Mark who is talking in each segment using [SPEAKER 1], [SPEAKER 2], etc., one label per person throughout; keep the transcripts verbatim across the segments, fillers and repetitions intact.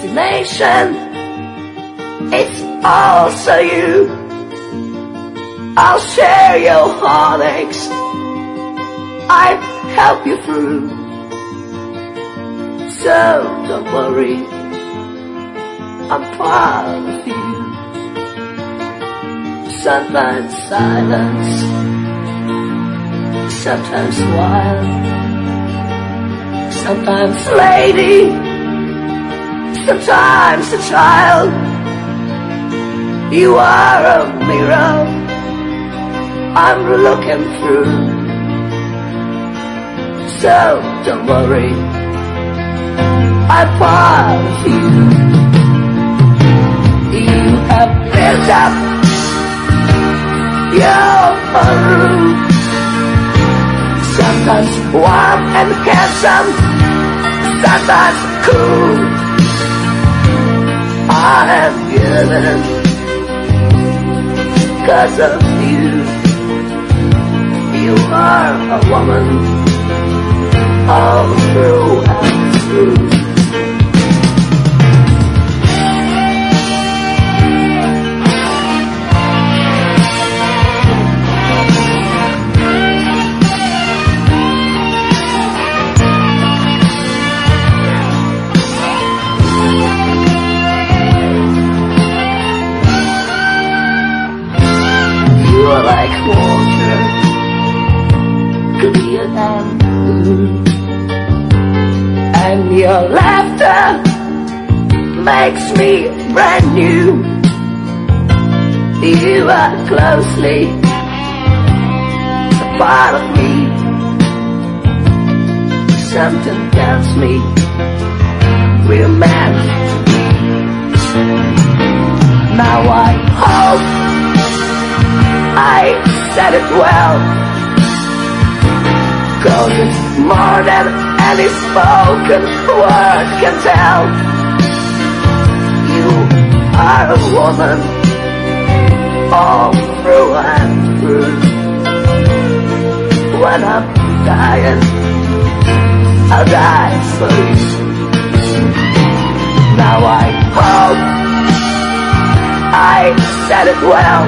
[SPEAKER 1] destination, it's also you. I'll share your heartaches, I'll help you through. So don't worry, I'm part of you. Sometimes silence, sometimes wild, sometimes lady, sometimes a child. You are a mirror I'm looking through. So don't worry, I'm part of you. You have built up your room, sometimes warm and handsome, sometimes cool. I am given 'cause of you. You are a woman all through and through. You're like water, clear and blue, and your laughter makes me brand new. You are closely a part of me. Something tells me we're meant to be. Now I hope I said it well, 'cause it's more than any spoken word can tell. You are a woman all through and through. When I'm dying, I'll die for you. Now I hope I said it well,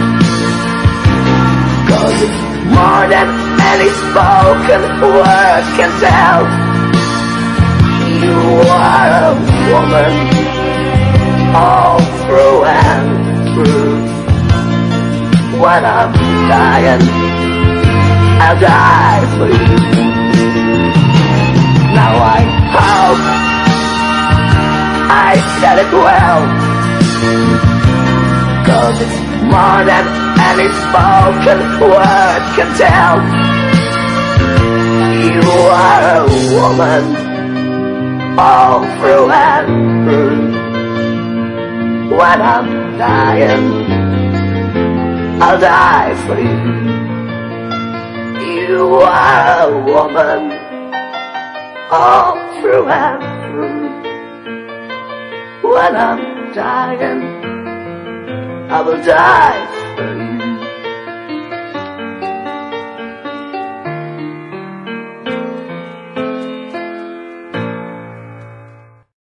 [SPEAKER 1] 'cause it's more than any spoken word can tell. You are a woman all through and through. When I'm dying, I'll die for you. Now I hope I said it well, 'cause it's more than any spoken word can tell. You are a woman all through and through. When I'm dying, I'll die for you. You are a woman all through and through. When I'm dying, I will die